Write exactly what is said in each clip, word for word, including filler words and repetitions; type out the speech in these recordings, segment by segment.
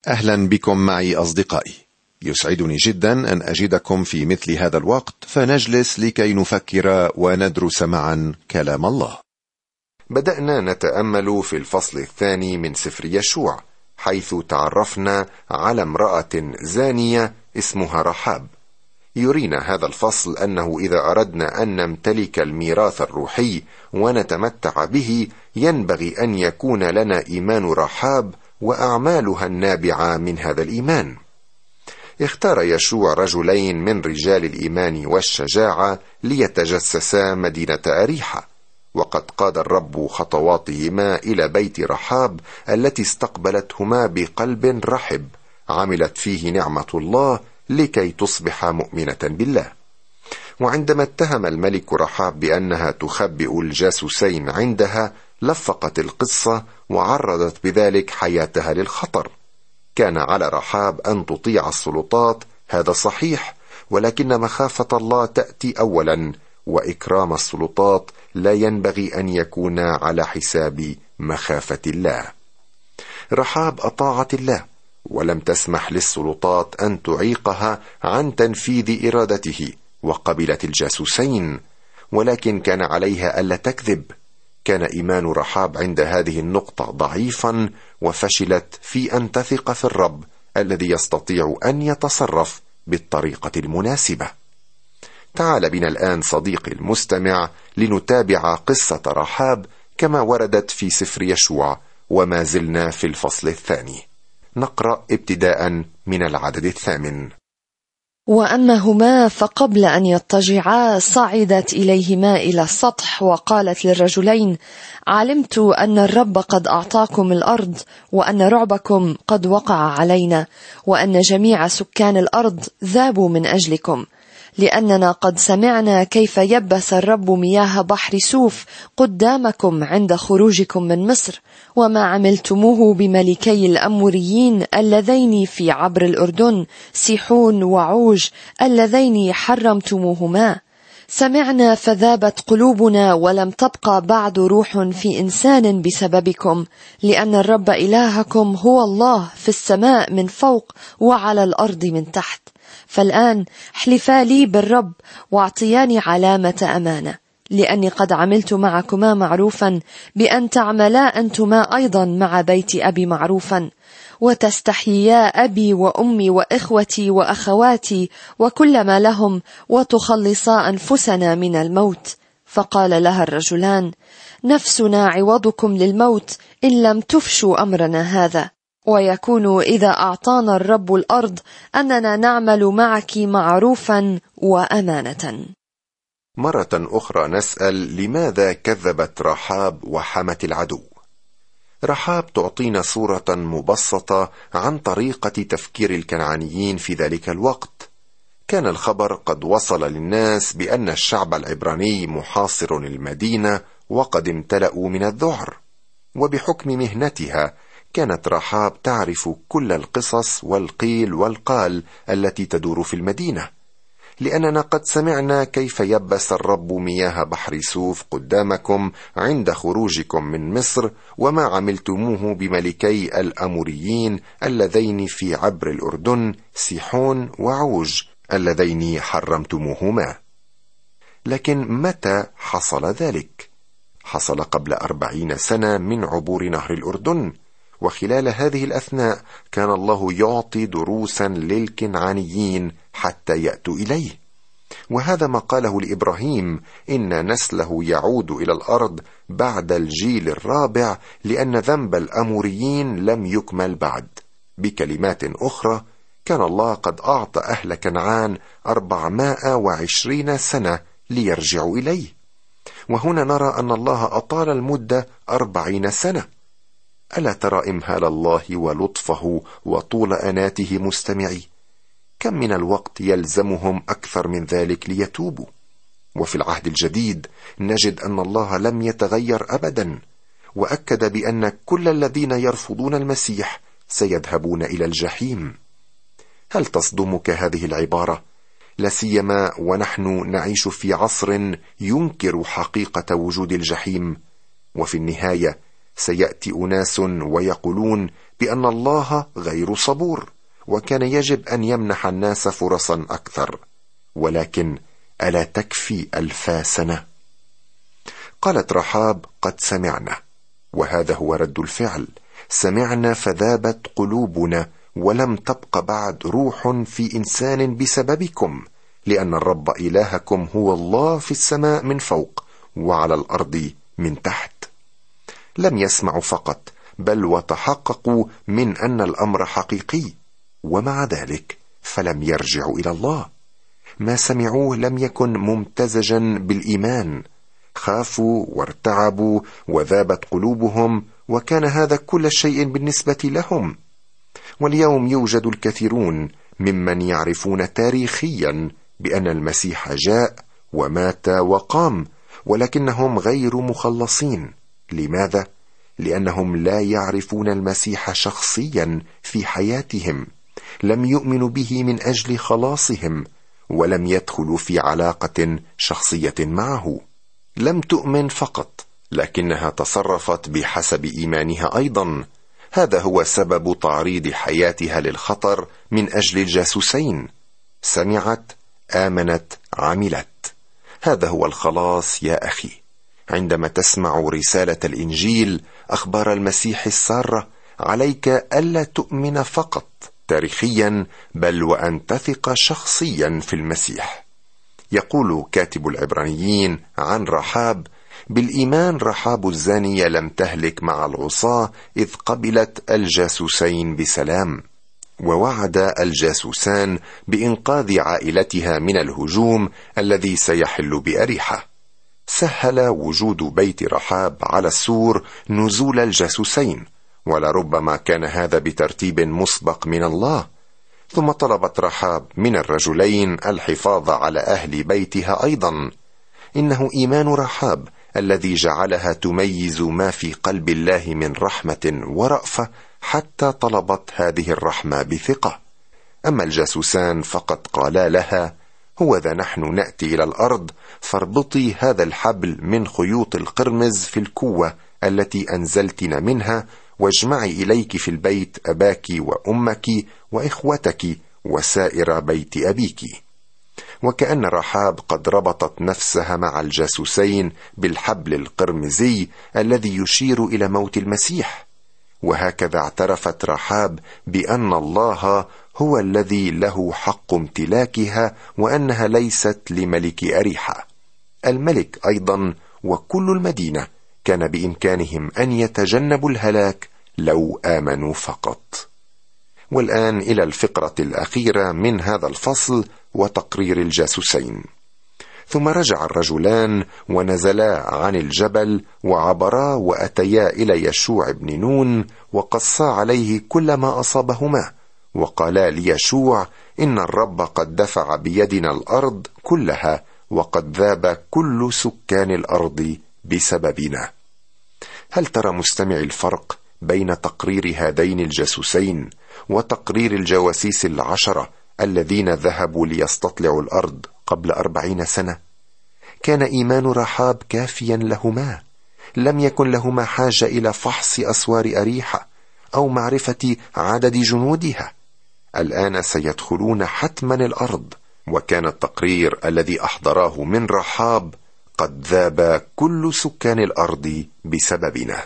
أهلا بكم معي أصدقائي. يسعدني جدا أن أجدكم في مثل هذا الوقت فنجلس لكي نفكر وندرس معا كلام الله. بدأنا نتأمل في الفصل الثاني من سفر يشوع، حيث تعرفنا على امرأة زانية اسمها رحاب. يرينا هذا الفصل أنه إذا أردنا أن نمتلك الميراث الروحي ونتمتع به ينبغي أن يكون لنا إيمان رحاب وأعمالها النابعة من هذا الإيمان. اختار يشوع رجلين من رجال الإيمان والشجاعة ليتجسسا مدينة أريحة، وقد قاد الرب خطواتهما إلى بيت رحاب التي استقبلتهما بقلب رحب عملت فيه نعمة الله لكي تصبح مؤمنة بالله. وعندما اتهم الملك رحاب بأنها تخبئ الجاسوسين عندها لفقت القصة وعرضت بذلك حياتها للخطر. كان على رحاب أن تطيع السلطات، هذا صحيح، ولكن مخافة الله تأتي أولا، وإكرام السلطات لا ينبغي أن يكون على حساب مخافة الله. رحاب أطاعت الله ولم تسمح للسلطات أن تعيقها عن تنفيذ إرادته، وقبلت الجاسوسين، ولكن كان عليها ألا تكذب. كان إيمان رحاب عند هذه النقطة ضعيفا، وفشلت في أن تثق في الرب الذي يستطيع أن يتصرف بالطريقة المناسبة. تعال بنا الآن صديقي المستمع لنتابع قصة رحاب كما وردت في سفر يشوع، وما زلنا في الفصل الثاني. نقرأ ابتداء من العدد الثامن. وأما هما فقبل أن يضطجعا صعدت إليهما إلى السطح وقالت للرجلين: علمت أن الرب قد أعطاكم الأرض، وأن رعبكم قد وقع علينا، وأن جميع سكان الأرض ذابوا من أجلكم، لأننا قد سمعنا كيف يبس الرب مياه بحر سوف قدامكم عند خروجكم من مصر، وما عملتموه بملكي الأموريين اللذين في عبر الأردن، سيحون وعوج، اللذين حرمتموهما. سمعنا فذابت قلوبنا، ولم تبقى بعد روح في إنسان بسببكم، لأن الرب إلهكم هو الله في السماء من فوق وعلى الأرض من تحت. فالآن احلفا لي بالرب واعطياني علامة أمانة، لأني قد عملت معكما معروفا، بأن تعملا أنتما أيضا مع بيت أبي معروفا، وتستحييا أبي وأمي وإخوتي وأخواتي وكل ما لهم، وتخلصا أنفسنا من الموت. فقال لها الرجلان: نفسنا عوضكم للموت إن لم تفشوا أمرنا هذا، ويكون إذا أعطانا الرب الأرض أننا نعمل معك معروفا وأمانة. مرة أخرى نسأل: لماذا كذبت رحاب وحمت العدو؟ رحاب تعطينا صورة مبسطة عن طريقة تفكير الكنعانيين في ذلك الوقت. كان الخبر قد وصل للناس بأن الشعب العبراني محاصر المدينة وقد امتلأوا من الذعر، وبحكم مهنتها كانت رحاب تعرف كل القصص والقيل والقال التي تدور في المدينة. لأننا قد سمعنا كيف يبس الرب مياه بحر سوف قدامكم عند خروجكم من مصر، وما عملتموه بملكي الأموريين اللذين في عبر الأردن، سيحون وعوج، اللذين حرمتموهما. لكن متى حصل ذلك؟ حصل قبل أربعين سنة من عبور نهر الأردن، وخلال هذه الأثناء كان الله يعطي دروسا للكنعانيين حتى يأتوا إليه. وهذا ما قاله لإبراهيم: إن نسله يعود إلى الأرض بعد الجيل الرابع، لأن ذنب الأموريين لم يكمل بعد. بكلمات أخرى، كان الله قد أعطى أهل كنعان أربعمائة وعشرين سنة ليرجعوا إليه، وهنا نرى أن الله أطال المدة أربعين سنة. ألا ترى إمهال الله ولطفه وطول أناته مستمعي؟ كم من الوقت يلزمهم أكثر من ذلك ليتوبوا؟ وفي العهد الجديد نجد أن الله لم يتغير أبدا، وأكد بأن كل الذين يرفضون المسيح سيذهبون إلى الجحيم. هل تصدمك هذه العبارة؟ لا سيما ونحن نعيش في عصر ينكر حقيقة وجود الجحيم. وفي النهاية سيأتي أناس ويقولون بأن الله غير صبور، وكان يجب أن يمنح الناس فرصا أكثر. ولكن ألا تكفي ألفا سنة؟ قالت رحاب: قد سمعنا. وهذا هو رد الفعل: سمعنا فذابت قلوبنا، ولم تبق بعد روح في إنسان بسببكم، لأن الرب إلهكم هو الله في السماء من فوق وعلى الأرض من تحت. لم يسمعوا فقط، بل وتحققوا من أن الأمر حقيقي، ومع ذلك فلم يرجعوا إلى الله. ما سمعوه لم يكن ممتزجا بالإيمان، خافوا وارتعبوا وذابت قلوبهم، وكان هذا كل شيء بالنسبة لهم. واليوم يوجد الكثيرون ممن يعرفون تاريخيا بأن المسيح جاء ومات وقام، ولكنهم غير مخلصين. لماذا؟ لأنهم لا يعرفون المسيح شخصيا في حياتهم، لم يؤمنوا به من أجل خلاصهم، ولم يدخلوا في علاقة شخصية معه. لم تؤمن فقط، لكنها تصرفت بحسب إيمانها أيضا. هذا هو سبب تعريض حياتها للخطر من أجل الجاسوسين. سمعت، آمنت، عملت. هذا هو الخلاص يا أخي. عندما تسمع رسالة الإنجيل، أخبار المسيح السارة، عليك ألا تؤمن فقط تاريخيا، بل وأن تثق شخصيا في المسيح. يقول كاتب العبرانيين عن رحاب: بالإيمان رحاب الزانية لم تهلك مع العصاة، إذ قبلت الجاسوسين بسلام. ووعد الجاسوسان بإنقاذ عائلتها من الهجوم الذي سيحل بأريحة. سهل وجود بيت رحاب على السور نزول الجاسوسين، ولربما كان هذا بترتيب مسبق من الله. ثم طلبت رحاب من الرجلين الحفاظ على أهل بيتها أيضا. إنه إيمان رحاب الذي جعلها تميز ما في قلب الله من رحمة ورأفة، حتى طلبت هذه الرحمة بثقة. أما الجاسوسان فقد قالا لها: هو ذا نحن نأتي إلى الأرض، فاربطي هذا الحبل من خيوط القرمز في الكوة التي أنزلتنا منها، واجمعي إليك في البيت أباك وأمك وإخوتك وسائر بيت أبيك. وكأن رحاب قد ربطت نفسها مع الجاسوسين بالحبل القرمزي الذي يشير إلى موت المسيح. وهكذا اعترفت رحاب بأن الله هو الذي له حق امتلاكها، وأنها ليست لملك أريحة. الملك أيضا وكل المدينة كان بإمكانهم أن يتجنبوا الهلاك لو آمنوا فقط. والآن إلى الفقرة الأخيرة من هذا الفصل وتقرير الجاسوسين. ثم رجع الرجلان ونزلا عن الجبل وعبرا وأتيا إلى يشوع بن نون، وقصا عليه كل ما أصابهما، وقالا ليشوع: إن الرب قد دفع بيدنا الأرض كلها، وقد ذاب كل سكان الأرض بسببنا. هل ترى مستمع الفرق بين تقرير هذين الجاسوسين وتقرير الجواسيس العشرة الذين ذهبوا ليستطلعوا الأرض قبل أربعين سنة؟ كان إيمان رحاب كافيا لهما، لم يكن لهما حاجة إلى فحص أسوار أريحة أو معرفة عدد جنودها. الآن سيدخلون حتما الأرض، وكان التقرير الذي أحضراه من رحاب: قد ذاب كل سكان الأرض بسببنا.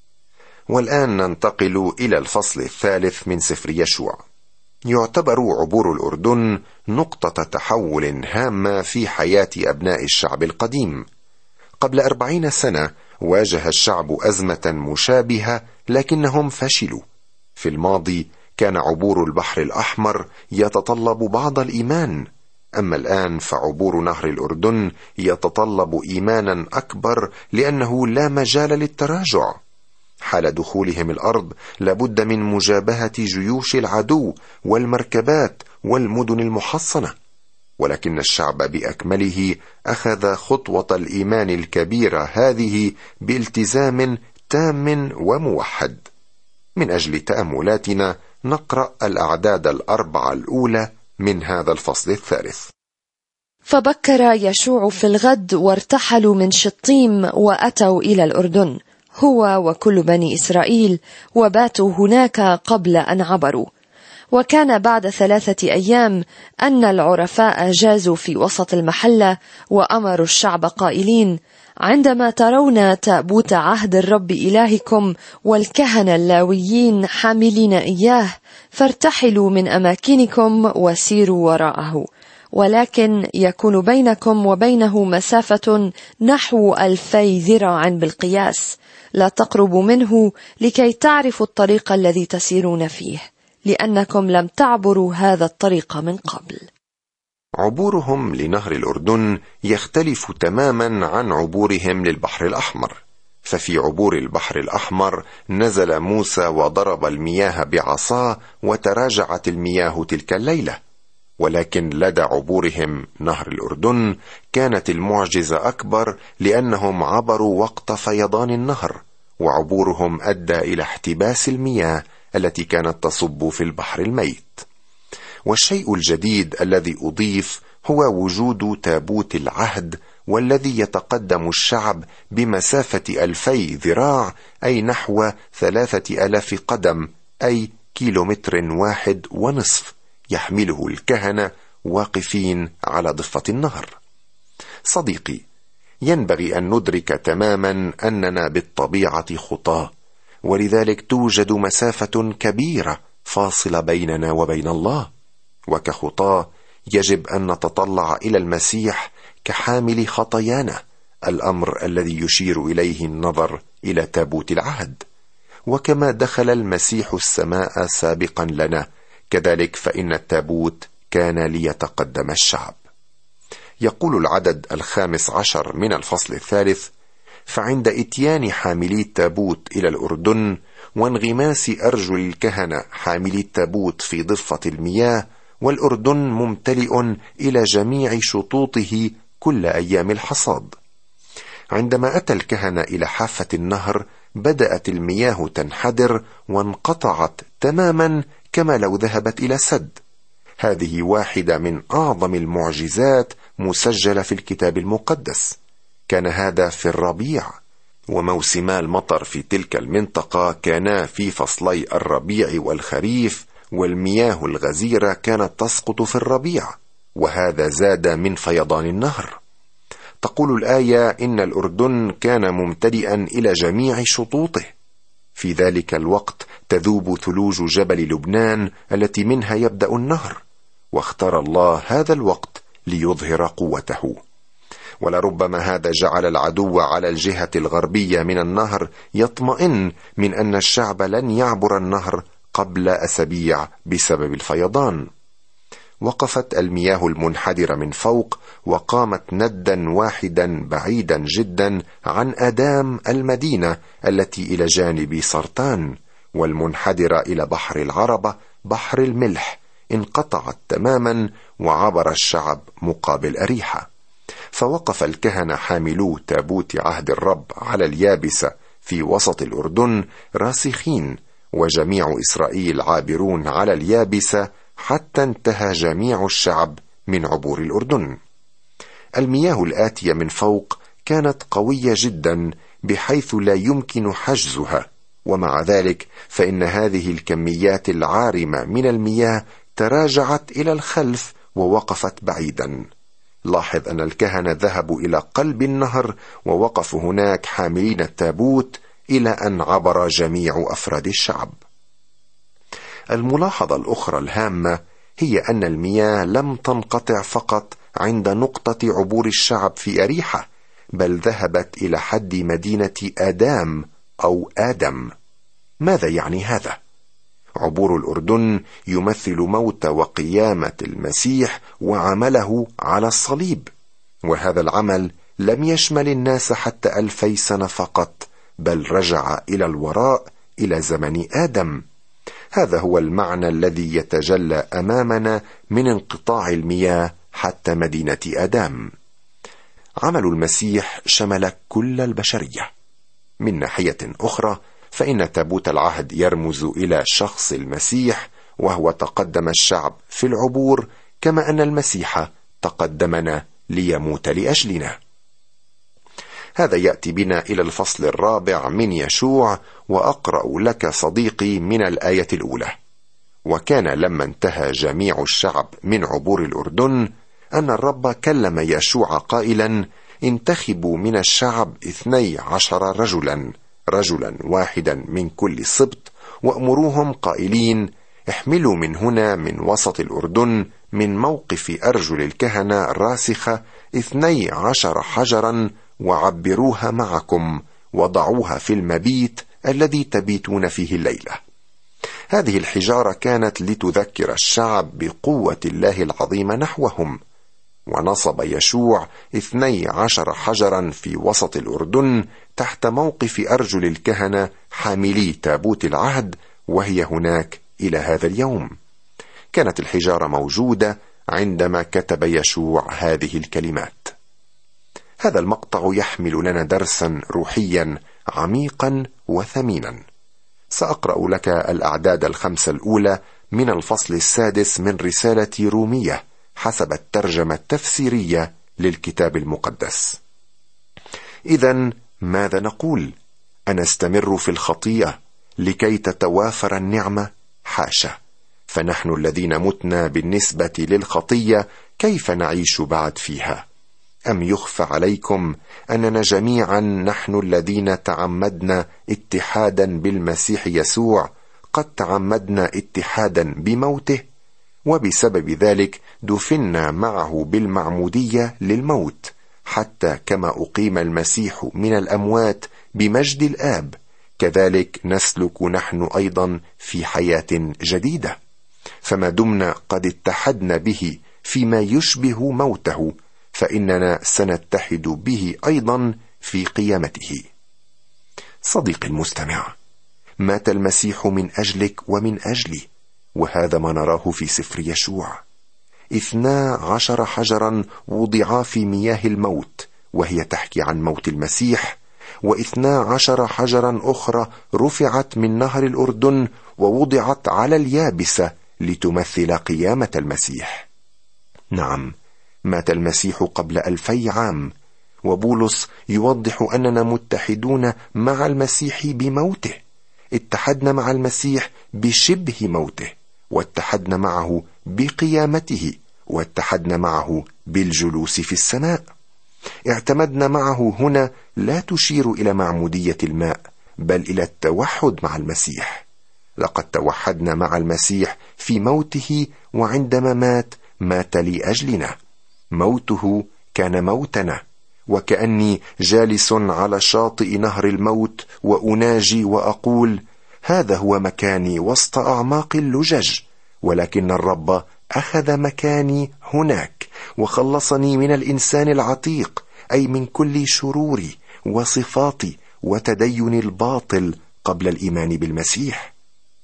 والآن ننتقل إلى الفصل الثالث من سفر يشوع. يعتبر عبور الأردن نقطة تحول هامة في حياة أبناء الشعب القديم. قبل أربعين سنة واجه الشعب أزمة مشابهة، لكنهم فشلوا. في الماضي كان عبور البحر الأحمر يتطلب بعض الإيمان، أما الآن فعبور نهر الأردن يتطلب إيمانا أكبر، لأنه لا مجال للتراجع. حال دخولهم الأرض لابد من مجابهة جيوش العدو والمركبات والمدن المحصنة، ولكن الشعب بأكمله أخذ خطوة الإيمان الكبيرة هذه بالتزام تام وموحد. من أجل تأملاتنا نقرأ الأعداد الأربعة الأولى من هذا الفصل الثالث. فبكر يشوع في الغد، وارتحلوا من شطيم وأتوا إلى الأردن، هو وكل بني إسرائيل، وباتوا هناك قبل أن عبروا. وكان بعد ثلاثة أيام أن العرفاء جازوا في وسط المحلة، وأمروا الشعب قائلين: عندما ترون تابوت عهد الرب إلهكم والكهنة اللاويين حاملين إياه، فارتحلوا من أماكنكم وسيروا وراءه، ولكن يكون بينكم وبينه مسافة نحو ألفي ذراع بالقياس، لا تقربوا منه لكي تعرفوا الطريق الذي تسيرون فيه، لأنكم لم تعبروا هذا الطريق من قبل. عبورهم لنهر الأردن يختلف تماما عن عبورهم للبحر الأحمر، ففي عبور البحر الأحمر نزل موسى وضرب المياه بعصاه وتراجعت المياه تلك الليلة، ولكن لدى عبورهم نهر الأردن كانت المعجزة أكبر، لأنهم عبروا وقت فيضان النهر، وعبورهم أدى إلى احتباس المياه التي كانت تصب في البحر الميت. والشيء الجديد الذي أضيف هو وجود تابوت العهد، والذي يتقدم الشعب بمسافة ألفي ذراع، أي نحو ثلاثة ألاف قدم، أي كيلومتر واحد ونصف، يحمله الكهنة واقفين على ضفة النهر. صديقي، ينبغي أن ندرك تماما أننا بالطبيعة خطاة، ولذلك توجد مسافة كبيرة فاصلة بيننا وبين الله، وكخطاة يجب أن نتطلع إلى المسيح كحامل خطايانا، الأمر الذي يشير إليه النظر إلى تابوت العهد. وكما دخل المسيح السماء سابقا لنا، كذلك فإن التابوت كان ليتقدم الشعب. يقول العدد الخامس عشر من الفصل الثالث: فعند إتيان حاملي التابوت إلى الأردن وانغماس أرجل الكهنة حاملي التابوت في ضفة المياه، والأردن ممتلئ إلى جميع شطوطه كل أيام الحصاد. عندما أتى الكهنة إلى حافة النهر بدأت المياه تنحدر وانقطعت تماما كما لو ذهبت إلى سد. هذه واحدة من أعظم المعجزات مسجلة في الكتاب المقدس. كان هذا في الربيع، وموسما المطر في تلك المنطقة كانا في فصلي الربيع والخريف، والمياه الغزيرة كانت تسقط في الربيع، وهذا زاد من فيضان النهر. تقول الآية إن الأردن كان ممتلئا إلى جميع شطوطه. في ذلك الوقت تذوب ثلوج جبل لبنان التي منها يبدأ النهر، واختار الله هذا الوقت ليظهر قوته. ولربما هذا جعل العدو على الجهة الغربية من النهر يطمئن من أن الشعب لن يعبر النهر قبل أسابيع بسبب الفيضان. وقفت المياه المنحدرة من فوق، وقامت ندا واحدا بعيدا جدا عن آدام المدينة التي إلى جانب سرطان، والمنحدرة إلى بحر العربة بحر الملح انقطعت تماما، وعبر الشعب مقابل أريحة. فوقف الكهنة حاملو تابوت عهد الرب على اليابسة في وسط الأردن راسخين، وجميع إسرائيل عابرون على اليابسة حتى انتهى جميع الشعب من عبور الأردن. المياه الآتية من فوق كانت قوية جدا بحيث لا يمكن حجزها، ومع ذلك فإن هذه الكميات العارمة من المياه تراجعت إلى الخلف ووقفت بعيدا. لاحظ أن الكهنة ذهبوا إلى قلب النهر ووقفوا هناك حاملين التابوت إلى أن عبر جميع أفراد الشعب. الملاحظة الأخرى الهامة هي أن المياه لم تنقطع فقط عند نقطة عبور الشعب في أريحة، بل ذهبت إلى حد مدينة آدام أو آدم. ماذا يعني هذا؟ عبور الأردن يمثل موت وقيامة المسيح وعمله على الصليب، وهذا العمل لم يشمل الناس حتى ألفي سنة فقط، بل رجع إلى الوراء إلى زمن آدم. هذا هو المعنى الذي يتجلى أمامنا من انقطاع المياه حتى مدينة آدم. عمل المسيح شمل كل البشرية. من ناحية أخرى فإن تابوت العهد يرمز إلى شخص المسيح، وهو تقدم الشعب في العبور، كما أن المسيح تقدمنا ليموت لأجلنا. هذا يأتي بنا إلى الفصل الرابع من يشوع، وأقرأ لك صديقي من الآية الأولى. وكان لما انتهى جميع الشعب من عبور الأردن أن الرب كلم يشوع قائلا: انتخبوا من الشعب اثني عشر رجلا رجلا واحدا من كل سبط، وأمروهم قائلين: احملوا من هنا من وسط الأردن من موقف أرجل الكهنة الراسخة اثني عشر حجرا، وعبروها معكم، وضعوها في المبيت الذي تبيتون فيه الليلة. هذه الحجارة كانت لتذكر الشعب بقوة الله العظيمة نحوهم. ونصب يشوع اثني عشر حجرا في وسط الأردن تحت موقف أرجل الكهنة حاملي تابوت العهد، وهي هناك إلى هذا اليوم. كانت الحجارة موجودة عندما كتب يشوع هذه الكلمات. هذا المقطع يحمل لنا درسا روحيا عميقا وثمينا. سأقرأ لك الأعداد الخمسة الأولى من الفصل السادس من رسالة رومية حسب الترجمة التفسيرية للكتاب المقدس. إذن ماذا نقول؟ أنستمر في الخطيئة لكي تتوافر النعمة؟ حاشا، فنحن الذين متنا بالنسبة للخطية كيف نعيش بعد فيها؟ أم يخفى عليكم أننا جميعا نحن الذين تعمدنا اتحادا بالمسيح يسوع قد تعمدنا اتحادا بموته، وبسبب ذلك دفنا معه بالمعمودية للموت، حتى كما أقيم المسيح من الأموات بمجد الآب، كذلك نسلك نحن أيضا في حياة جديدة. فما دمنا قد اتحدنا به فيما يشبه موته، فإننا سنتحد به أيضا في قيامته. صديقي المستمع، مات المسيح من أجلك ومن أجلي، وهذا ما نراه في سفر يشوع. اثنا عشر حجرا وضعا في مياه الموت، وهي تحكي عن موت المسيح، واثنا عشر حجرا أخرى رفعت من نهر الأردن ووضعت على اليابسة لتمثل قيامة المسيح. نعم، مات المسيح قبل ألفي عام، وبولس يوضح أننا متحدون مع المسيح بموته. اتحدنا مع المسيح بشبه موته، واتحدنا معه بقيامته، واتحدنا معه بالجلوس في السماء. اعتمدنا معه هنا لا تشير إلى معمودية الماء، بل إلى التوحد مع المسيح. لقد توحدنا مع المسيح في موته، وعندما مات مات لأجلنا. موته كان موتنا، وكأني جالس على شاطئ نهر الموت وأناجي وأقول: هذا هو مكاني وسط أعماق اللجج، ولكن الرب أخذ مكاني هناك وخلصني من الإنسان العتيق، أي من كل شروري وصفاتي وتدين الباطل قبل الإيمان بالمسيح.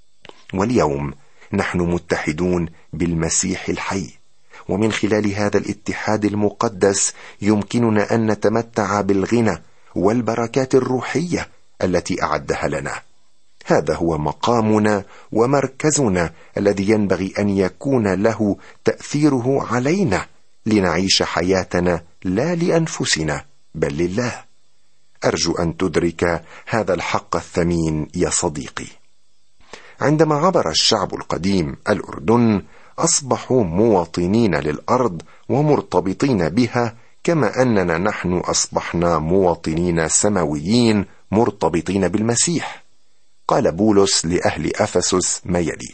واليوم نحن متحدون بالمسيح الحي، ومن خلال هذا الاتحاد المقدس يمكننا أن نتمتع بالغنى والبركات الروحية التي أعدها لنا. هذا هو مقامنا ومركزنا الذي ينبغي أن يكون له تأثيره علينا، لنعيش حياتنا لا لأنفسنا بل لله. أرجو أن تدرك هذا الحق الثمين يا صديقي. عندما عبر الشعب القديم الأردن أصبحوا مواطنين للأرض ومرتبطين بها، كما أننا نحن أصبحنا مواطنين سماويين مرتبطين بالمسيح. قال بولس لأهل أفسس ما يلي: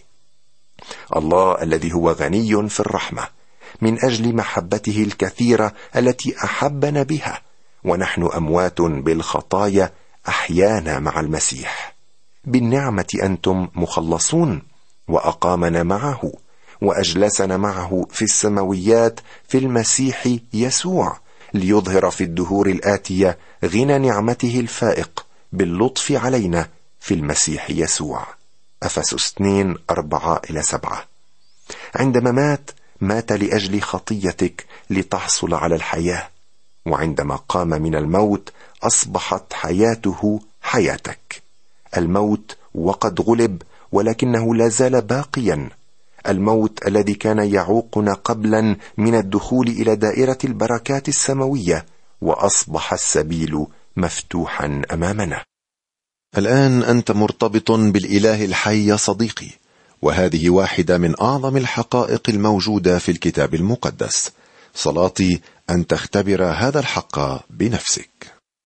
الله الذي هو غني في الرحمة من أجل محبته الكثيرة التي أحبنا بها ونحن أموات بالخطايا أحيانا مع المسيح، بالنعمة أنتم مخلصون، وأقامنا معه وأجلسنا معه في السماويات في المسيح يسوع، ليظهر في الدهور الآتية غنى نعمته الفائق باللطف علينا في المسيح يسوع. أفسس اثنين أربعة إلى سبعة. عندما مات مات لأجل خطيتك لتحصل على الحياة، وعندما قام من الموت أصبحت حياته حياتك. الموت وقد غلب، ولكنه لا زال باقيا. الموت الذي كان يعوقنا قبلا من الدخول إلى دائرة البركات السماوية، وأصبح السبيل مفتوحا أمامنا. الآن أنت مرتبط بالإله الحي يا صديقي، وهذه واحدة من أعظم الحقائق الموجودة في الكتاب المقدس. صلاتي أن تختبر هذا الحق بنفسك.